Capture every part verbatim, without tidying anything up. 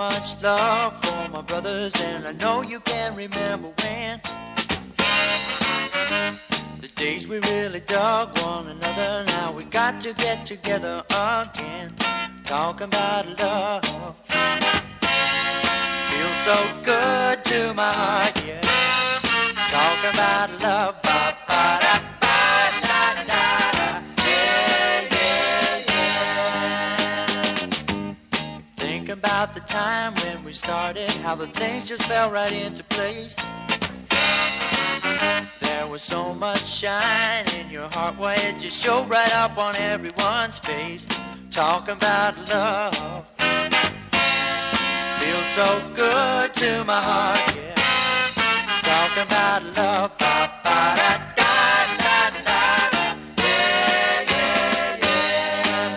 much love for my brothers, and I know you can remember when the days we really dug one another. Now we got to get together again, talking about love. Feels so good to my heart, yeah. Talking about love, ba ba da ba da da da, yeah yeah yeah. Think about the time when we started, how the things just fell right into place. There was so much shine in your heart, why it just showed right up on everyone's face. Talking about love feels so good to my heart, yeah. Talking about love, ba ba da da da da da, yeah yeah yeah.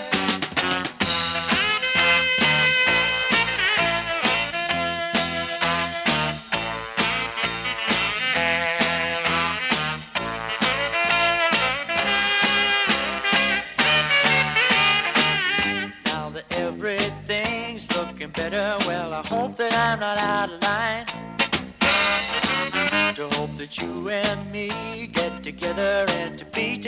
Now that everything's looking better, well, I hope that I'm not out of line to hope that you and me get together and to be together.